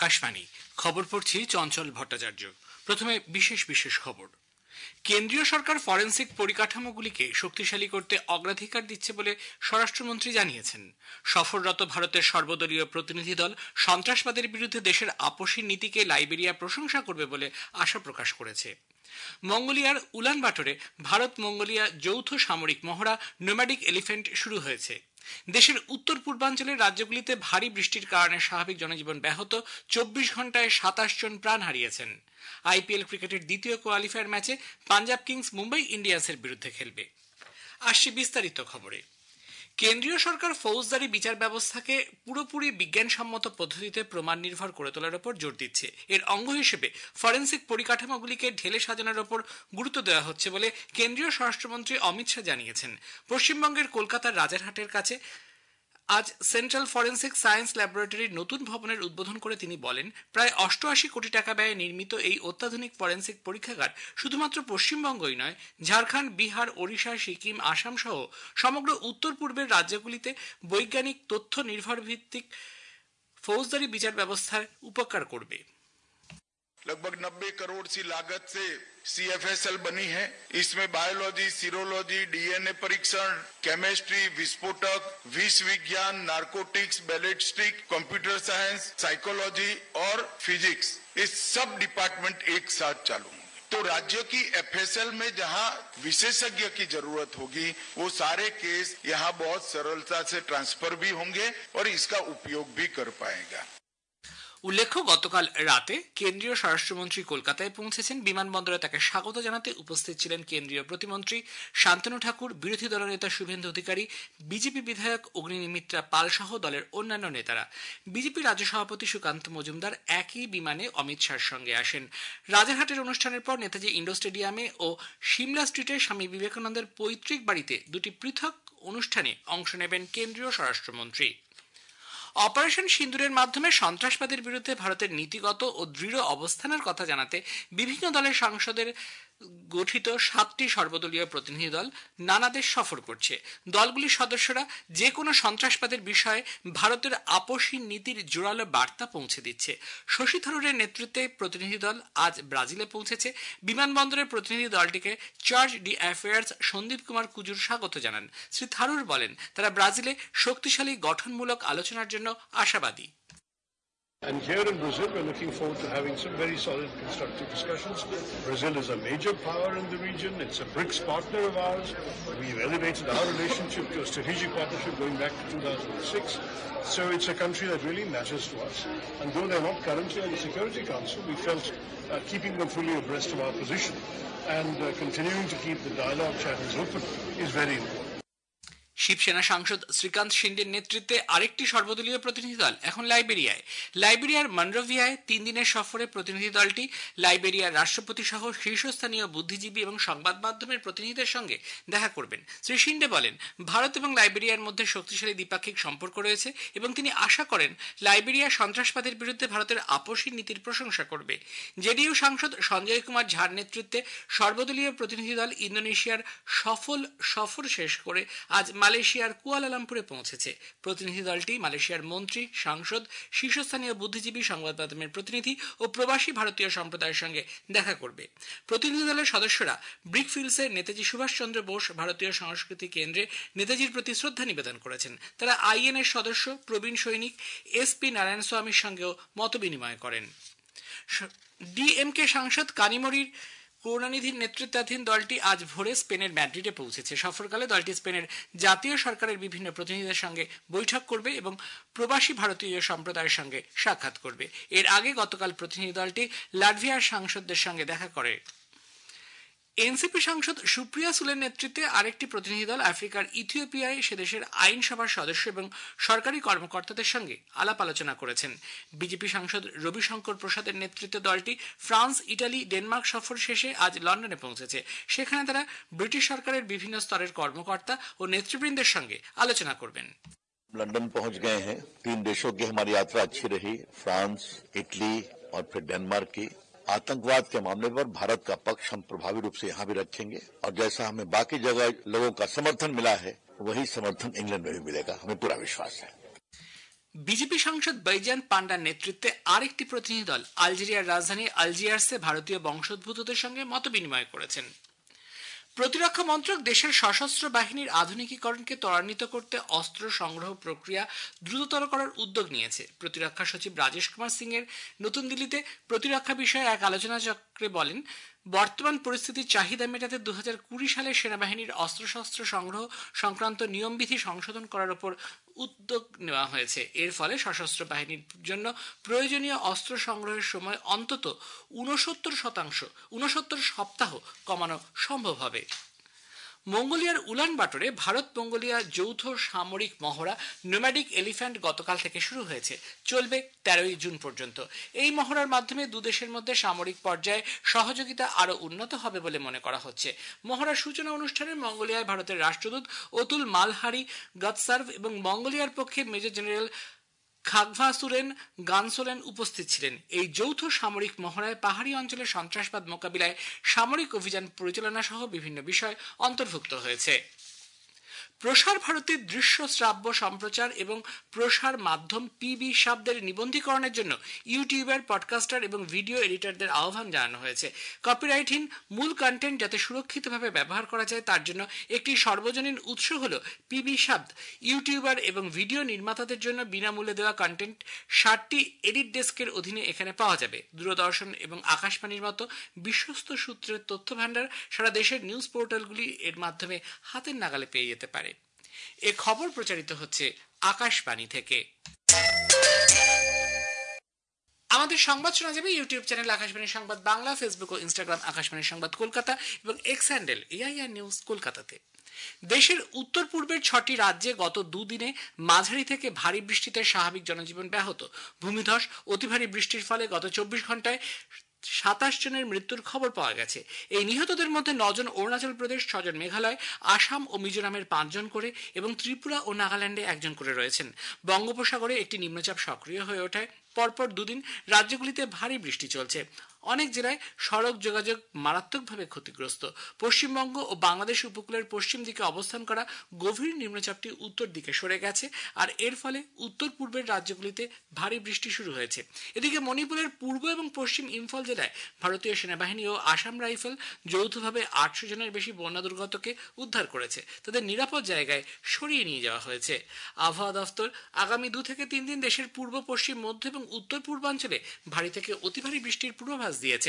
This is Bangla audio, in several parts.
আকাশবাণী খবর পড়ছি চঞ্চল ভট্টাচার্য। প্রথমে বিশেষ বিশেষ খবর। কেন্দ্রীয় সরকার ফরেনসিক পরিকাঠামোগুলিকে শক্তিশালী করতে অগ্রাধিকার দিচ্ছে বলে স্বরাষ্ট্রমন্ত্রী জানিয়েছেন। সফররত ভারতের সর্বদলীয় প্রতিনিধি দল সন্ত্রাসবাদের বিরুদ্ধে দেশের আপোষহীন নীতিকে লাইবেরিয়া প্রশংসা করবে বলে আশা প্রকাশ করেছে। মঙ্গোলিয়ার উলানবাটরে ভারত মঙ্গোলিয়া যৌথ সামরিক মহড়া নোম্যাডিক এলিফ্যান্ট শুরু হয়েছে। দেশের উত্তর পূর্বাঞ্চলের রাজ্যগুলিতে ভারী বৃষ্টির কারণে স্বাভাবিক জনজীবন ব্যাহত, 24 ঘন্টায় 27 জন প্রাণ হারিয়েছেন। আইপিএল ক্রিকেটের দ্বিতীয় কোয়ালিফায়ার ম্যাচে পাঞ্জাব কিংস মুম্বাই ইন্ডিয়ান্সের বিরুদ্ধে খেলবে। আসছে বিস্তারিত খবরে। কেন্দ্রীয় সরকার ফৌজদারি বিচার ব্যবস্থাকে পুরোপুরি বিজ্ঞানসম্মত পদ্ধতিতে প্রমাণ নির্ভর করে তোলার উপর জোর দিচ্ছে। এর অঙ্গ হিসেবে ফরেনসিক পরিকাঠামোগুলিকে ঢেলে সাজানোর উপর গুরুত্ব দেওয়া হচ্ছে বলে কেন্দ্রীয় স্বরাষ্ট্রমন্ত্রী অমিত শাহ জানিয়েছেন। পশ্চিমবঙ্গের কলকাতার রাজারহাটের কাছে আজ সেন্ট্রাল ফরেনসিক সায়েন্স ল্যাবরেটরির নতুন ভবনের উদ্বোধন করে তিনি বলেন, প্রায় 88 কোটি টাকা ব্যয়ে নির্মিত এই অত্যাধুনিক ফরেনসিক পরীক্ষাগার শুধুমাত্র পশ্চিমবঙ্গই নয়, ঝাড়খণ্ড, বিহার, ওড়িশা, সিকিম, আসাম সহ সমগ্র উত্তর পূর্বের রাজ্যগুলিতে বৈজ্ঞানিক তথ্য নির্ভর ভিত্তিক ফৌজদারি বিচার ব্যবস্থার উপকার করবে। लगभग 90 करोड़ सी लागत से CFSL बनी है। इसमें बायोलॉजी, सीरोलॉजी, डीएनए परीक्षण, केमिस्ट्री, विस्फोटक, विष विज्ञान, narcotics, ballistic, computer science, psychology और फिजिक्स, ये सब डिपार्टमेंट एक साथ चालू होंगे। तो राज्यों की FSL में जहां विशेषज्ञ की जरूरत होगी, वो सारे केस यहाँ बहुत सरलता से ट्रांसफर भी होंगे और इसका उपयोग भी कर पाएगा। উল্লেখ্য, গতকাল রাতে কেন্দ্রীয় স্বরাষ্ট্রমন্ত্রী কলকাতায় পৌঁছেছেন। বিমানবন্দরে তাকে স্বাগত জানাতে উপস্থিত ছিলেন কেন্দ্রীয় প্রতিমন্ত্রী শান্তনু ঠাকুর, বিরোধী দলনেতা শুভেন্দু অধিকারী, বিজেপি বিধায়ক অগ্নিমিত্রা পাল সহ দলের অন্যান্য নেতারা। বিজেপি রাজ্য সভাপতি সুকান্ত মজুমদার একই বিমানে অমিত শাহর সঙ্গে আসেন। রাজারহাটের অনুষ্ঠানের পর নেতাজি ইন্ডোর স্টেডিয়ামে ও সিমলা স্ট্রিটে স্বামী বিবেকানন্দের পৈতৃক বাড়িতে দুটি পৃথক অনুষ্ঠানে অংশ নেবেন কেন্দ্রীয় স্বরাষ্ট্রমন্ত্রী। অপারেশন সিন্দুরের মাধ্যমে সন্ত্রাসবাদের বিরুদ্ধে ভারতের নীতিগত ও দৃঢ় অবস্থানের কথা জানাতে বিভিন্ন দলের সাংসদের গঠিত 7টি সর্বদলীয় প্রতিনিধি দল নানা দেশ সফর করছে। দলগুলির সদস্যরা যে কোনো সন্ত্রাসবাদের বিষয়ে ভারতের আপোষহীন নীতির জোরালো বার্তা পৌঁছে দিচ্ছে। শশী থারুরের নেতৃত্বে প্রতিনিধি দল আজ ব্রাজিলে পৌঁছেছে। বিমানবন্দরের প্রতিনিধি দলটিকে charge d' affaires Sandeep Kumar Kujur স্বাগত জানান। শ্রী থারুর বলেন, তারা ব্রাজিলে শক্তিশালী গঠনমূলক আলোচনার জন্য আশাবাদী। And here in Brazil, we're looking forward to having some very solid constructive discussions. Brazil is a major power in the region. It's a BRICS partner of ours. We've elevated our relationship to a strategic partnership going back to 2006. So it's a country that really matters to us. And though they're not currently on the Security Council, we felt keeping them fully abreast of our position and continuing to keep the dialogue channels open is very important. Shiv Sena সাংসদ শ্রীকান্ত শিন্ডের নেতৃত্বে আরেকটি সর্বদলীয় প্রতিনিধি দল এখন লাইবেরিয়ায়। লাইবেরিয়ার মনরোভিয়ায় 3 দিনের সফরে প্রতিনিধি দলটি লাইবেরিয়ার রাষ্ট্রপতি সহ শীর্ষস্থানীয় বুদ্ধিজীবী এবং সংবাদ মাধ্যমের প্রতিনিধিদের সঙ্গে দেখা করবেন। শ্রী শিন্ডে বলেন, ভারত এবং লাইবেরিয়ার মধ্যে শক্তিশালী দ্বিপাক্ষিক সম্পর্ক রয়েছে এবং তিনি আশা করেন লাইবেরিয়া সন্ত্রাসবাদের বিরুদ্ধে ভারতের আপোষহীন নীতির প্রশংসা করবে। জেডিইউ সাংসদ সঞ্জয় কুমার ঝার নেতৃত্বে সর্বদলীয় প্রতিনিধি দল ইন্দোনেশিয়ার সফল সফর শেষ করে আজ মালয়েশিয়ার কুয়ালালামপুরে পৌঁছেছে। প্রতিনিধি দলটি মালয়েশিয়ার মন্ত্রী, সাংসদ, শীর্ষস্থানীয় বুদ্ধিজীবী, সংবাদ মাধ্যমের প্রতিনিধি ও প্রবাসী ভারতীয় সম্প্রদায়ের সঙ্গে দেখা করবে। প্রতিনিধি দলের সদস্যরা ব্রিকফিল্ডসে নেতাজি সুভাষচন্দ্র বোস ভারতীয় সংস্কৃতি কেন্দ্রে নেতাজির প্রতি শ্রদ্ধা নিবেদন করেছেন। তারা IN এর সদস্য প্রবীণ সৈনিক SP নারায়ণস্বামীর সঙ্গেও মত বিনিময় করেন। DMK সাংসদ কানিমোরির করুণানিধির নেতৃত্বাধীন দলটি আজ ভোরে স্পেনের ম্যাড্রিডে পৌঁছেছে। সফরকালে দলটি স্পেনের জাতীয় সরকারের বিভিন্ন প্রতিনিধিদের সঙ্গে বৈঠক করবে এবং প্রবাসী ভারতীয় সম্প্রদায়ের সঙ্গে সাক্ষাৎ করবে। এর আগে গতকাল প্রতিনিধি দলটি লাটভিয়ার সাংসদদের সঙ্গে দেখা করে। এনসিপি সাংসদ সুপ্রিয়া সুলের নেতৃত্বে আরেকটি প্রতিনিধি দল আফ্রিকার ইথিওপিয়ায় সেদেশের আইনসভার সদস্য এবং সরকারি কর্মকর্তাদের সঙ্গে আলাপ আলোচনা করেছেন। বিজেপি সাংসদ রবিশঙ্কর প্রসাদের নেতৃত্বে দলটি ফ্রান্স, ইটালি, ডেনমার্ক সফর শেষে আজ লন্ডনে পৌঁছেছে। সেখানে তারা ব্রিটিশ সরকারের বিভিন্ন স্তরের কর্মকর্তা ও নেতৃবৃন্দের সঙ্গে আলোচনা করবেন। लंदन पहुंच गए हैं। 3 देशों की हमारी यात्रा अच्छी रही, फ्रांस, इटली और फिर डेनमार्क की। आतंकवाद के मामले पर भारत का पक्ष हम प्रभावी रूप से यहाँ भी रखेंगे और जैसा हमें बाकी जगह लोगों का समर्थन मिला है वही समर्थन इंग्लैंड में भी मिलेगा, हमें पूरा विश्वास है। বিজেপি সাংসদ বৈজয়ন্ত পান্ডার নেতৃত্বে আরেকটি প্রতিনিধি দল আলজেরিয়ার রাজধানী আলজিয়ার্সে ভারতীয় বংশোদ্ভূতদের সঙ্গে মতবিনিময় করেছেন। প্রতিরক্ষা মন্ত্রক দেশের সশস্ত্র বাহিনীর আধুনিকীকরণকে ত্বরান্বিত করতে অস্ত্র সংগ্রহ প্রক্রিয়া দ্রুততর করার উদ্যোগ নিয়েছে। প্রতিরক্ষা সচিব রাজেশ কুমার সিং এর নতুন দিল্লিতে প্রতিরক্ষা বিষয়ে এক আলোচনা চক্রে বলেন, বর্তমান পরিস্থিতির চাহিদা মেটাতে 2020 সালে সেনাবাহিনীর অস্ত্রশস্ত্র সংগ্রহ সংক্রান্ত নিয়মবিধি সংশোধন করার উপর উদ্যোগ নেওয়া হয়েছে। এর ফলে সশস্ত্র বাহিনীর জন্য প্রয়োজনীয় অস্ত্র সংগ্রহের সময় অন্তত 69 সপ্তাহ কমানো সম্ভব হবে। মঙ্গোলিয়ার উলানবাটরে ভারত মঙ্গোলিয়া যৌথ সামরিক মহড়া নোম্যাডিক এলিফ্যান্ট গতকাল থেকে শুরু হয়েছে, চলবে 13 জুন পর্যন্ত। এই মহড়ার মাধ্যমে দুদেশের মধ্যে সামরিক পর্যায়ে সহযোগিতা আরো উন্নত হবে বলে মনে করা হচ্ছে। মহড়ার সূচনা অনুষ্ঠানে মঙ্গোলিয়ায় ভারতের রাষ্ট্রদূত অতুল মালহারি গতসার্ভ এবং মঙ্গোলিয়ার পক্ষে মেজর জেনারেল খাগভাসুরেন গানসোলেন উপস্থিত ছিলেন। এই যৌথ সামরিক মহড়ায় পাহাড়ি অঞ্চলে সন্ত্রাসবাদ মোকাবিলায় সামরিক অভিযান পরিচালনা সহ বিভিন্ন বিষয় অন্তর্ভুক্ত হয়েছে। প্রসার ভারতীর দৃশ্য শ্রাব্য সম্প্রচার এবং প্রসার মাধ্যম পিবি শব্দের নিবন্ধীকরণের জন্য ইউটিউবার, পডকাস্টার এবং ভিডিও এডিটরদের আহ্বান জানানো হয়েছে। কপিরাইটহীন মূল কন্টেন্ট যাতে সুরক্ষিতভাবে ব্যবহার করা যায় তার জন্য একটি সর্বজনীন উৎস হল পিবি শব্দ। ইউটিউবার এবং ভিডিও নির্মাতাদের জন্য বিনামূল্যে দেওয়া কন্টেন্ট 60টি এডিট ডেস্কের অধীনে এখানে পাওয়া যাবে। দূরদর্শন এবং আকাশবাণীর মতো বিশ্বস্ত সূত্রের তথ্য ভান্ডার সারা দেশের নিউজ পোর্টালগুলি এর মাধ্যমে হাতের নাগালে পেয়ে যেতে পারে। এ খবর প্রচারিত হচ্ছে আকাশবাণী থেকে। আমাদের সংবাদ শোনা যাবে ইউটিউব চ্যানেল আকাশবাণী সংবাদ বাংলা, ফেসবুক ও ইনস্টাগ্রাম আকাশবাণী সংবাদ কলকাতা এবং এক্স হ্যান্ডেল এআইআর নিউজ কলকাতাতে। দেশের উত্তর পূর্বের 6টি রাজ্যে গত দুদিনে মাঝারি থেকে ভারী বৃষ্টিতে স্বাভাবিক জনজীবন ব্যাহত। ভূমিধস, অতি ভারী বৃষ্টির ফলে গত 24 ঘন্টায় 27 জনের মৃত্যুর খবর পাওয়া গেছে। এই নিহতদের মধ্যে 9 জন অরুণাচল প্রদেশ, 6 জন মেঘালয়, আসাম ও মিজোরামের 5 জন করে এবং ত্রিপুরা ও নাগাল্যান্ডে 1 জন করে রয়েছেন। বঙ্গোপসাগরে একটি নিম্নচাপ সক্রিয় হয়ে ওঠায় পরপর দুদিন রাজ্যগুলিতে ভারী বৃষ্টি চলছে। অনেক জেলায় সড়ক যোগাযোগ মারাত্মকভাবে ক্ষতিগ্রস্ত। পশ্চিমবঙ্গ ও বাংলাদেশ উপকূলের পশ্চিম দিকে অবস্থান করা গভীর নিম্নচাপটি উত্তর দিকে সরে গেছে, আর এর ফলে উত্তর পূর্বের রাজ্যগুলিতে ভারী বৃষ্টি শুরু হয়েছে। এদিকে মণিপুরের পূর্ব এবং পশ্চিম ইম্ফল জেলায় ভারতীয় সেনাবাহিনী ও আসাম রাইফেল যৌথভাবে 800 জনের বেশি বন্যা দুর্গতকে উদ্ধার করেছে। তাদের নিরাপদ জায়গায় সরিয়ে নিয়ে যাওয়া হয়েছে। আবহাওয়া দফতর আগামী 2 থেকে 3 দিন দেশের পূর্ব, পশ্চিম, মধ্য এবং উত্তর পূর্বাঞ্চলে ভারী থেকে অতি ভারী বৃষ্টির পূর্বাভাস দিয়েছে।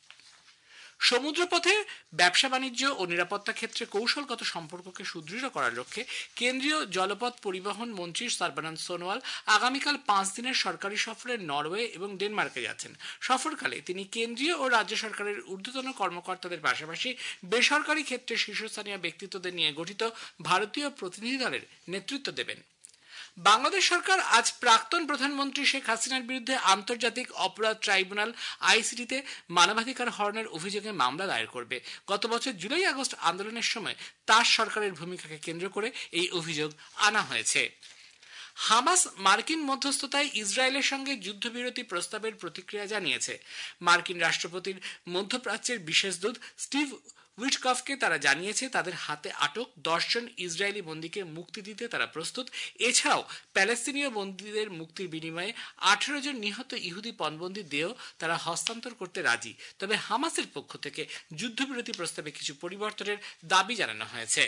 সমুদ্রপথে ব্যবসা বাণিজ্য ও নিরাপত্তা ক্ষেত্রে কৌশলগত সম্পর্ককে সুদৃঢ় করার লক্ষ্যে কেন্দ্রীয় জলপথ পরিবহন মন্ত্রী সর্বানন্দ সোনোয়াল আগামীকাল 5 দিনের সরকারি সফরে নরওয়ে এবং ডেনমার্কে যাচ্ছেন। সফরকালে তিনি কেন্দ্রীয় ও রাজ্য সরকারের ঊর্ধ্বতন কর্মকর্তাদের পাশাপাশি বেসরকারি ক্ষেত্রে শীর্ষস্থানীয় ব্যক্তিত্বদের নিয়ে গঠিত ভারতীয় প্রতিনিধি দলের নেতৃত্ব দেবেন। বাংলাদেশ সরকার আজ প্রাক্তন প্রধানমন্ত্রী শেখ হাসিনার বিরুদ্ধে আন্তর্জাতিক অপরাধ ট্রাইব্যুনাল আইসিটিতে মানবাধিকার হরণের অভিযোগে মামলা দায়ের করবে। গত বছর জুলাই-আগস্ট আন্দোলনের সময় তার সরকারের ভূমিকাকে কেন্দ্র করে এই অভিযোগ আনা হয়েছে। হামাস মার্কিন মধ্যস্থতায় ইসরায়েলের সঙ্গে যুদ্ধবিরতি প্রস্তাবের প্রতিক্রিয়া জানিয়েছে। মার্কিন রাষ্ট্রপতির মধ্যপ্রাচ্যের বিশেষ দূত স্টিভ উইটকফকে তারা জানিয়েছে তাদের হাতে আটক 10 জন ইসরায়েলি বন্দীকে মুক্তি দিতে তারা প্রস্তুত। এছাড়াও প্যালেস্তিনীয় বন্দীদের মুক্তির বিনিময়ে 18 জন নিহত ইহুদি পণবন্দীর দেহ তারা হস্তান্তর করতে রাজি। তবে হামাসের পক্ষ থেকে যুদ্ধবিরতি প্রস্তাবে কিছু পরিবর্তনের দাবি জানানো হয়েছে।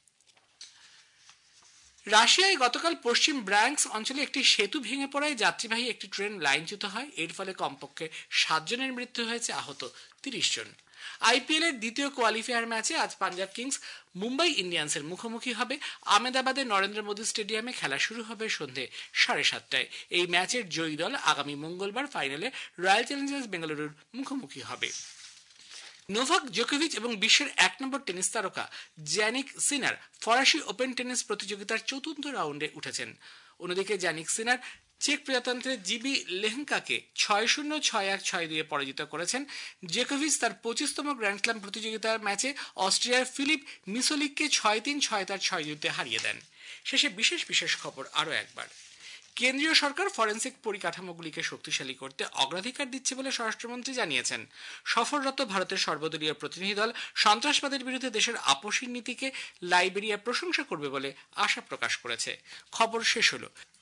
রাশিয়ায় গতকাল পশ্চিম ব্রায়াঙ্কস অঞ্চলে একটি সেতু ভেঙে পড়ায় যাত্রীবাহী একটি ট্রেন লাইনচ্যুত হয়। এর ফলে কমপক্ষে 7 জনের মৃত্যু হয়েছে, আহত 30 জন। আইপিএল এর দ্বিতীয় কোয়ালিফায়ার ম্যাচে আজ পাঞ্জাব কিংস মুম্বাই ইন্ডিয়ান্সের মুখোমুখি হবে। আহমেদাবাদের নরেন্দ্র মোদী স্টেডিয়ামে খেলা শুরু হবে সন্ধ্যে 7:30টায়। এই ম্যাচের জয়ী দল আগামী মঙ্গলবার ফাইনালে রয়্যাল চ্যালেঞ্জার্স বেঙ্গালুরুর মুখোমুখি হবে। নোভাক জোকোভিচ এবং বিশ্বের 1 নম্বর টেনিস তারকা জ্যানিক সিনার ফরাসি ওপেন টেনিস প্রতিযোগিতার 4র্থ রাউন্ডে উঠেছেন। অন্যদিকে জ্যানিক সিনার চেক প্রজাতন্ত্রের জিবি লেহঙ্কাকে 6-0, 6-1, 6-2 পরাজিত করেছেন। জোকোভিচ তার 25তম গ্র্যান্ডস্ল্যাম প্রতিযোগিতার ম্যাচে অস্ট্রিয়ার ফিলিপ মিসোলিককে 6-3, 6-4, 6-2 হারিয়ে দেন। শেষে বিশেষ খবর আরও একবার। কেন্দ্রীয় সরকার ফরেনসিক পরিকাঠামোগুলিকে শক্তিশালী করতে অগ্রাধিকার দিচ্ছে বলে স্বরাষ্ট্রমন্ত্রী জানিয়েছেন। সফররত ভারতের সর্বদলীয় প্রতিনিধি দল সন্ত্রাসবাদের বিরুদ্ধে দেশের আপোষহীন নীতিকে লাইবেরিয়া প্রশংসা করবে বলে আশা প্রকাশ করেছে। খবর শেষ হলো।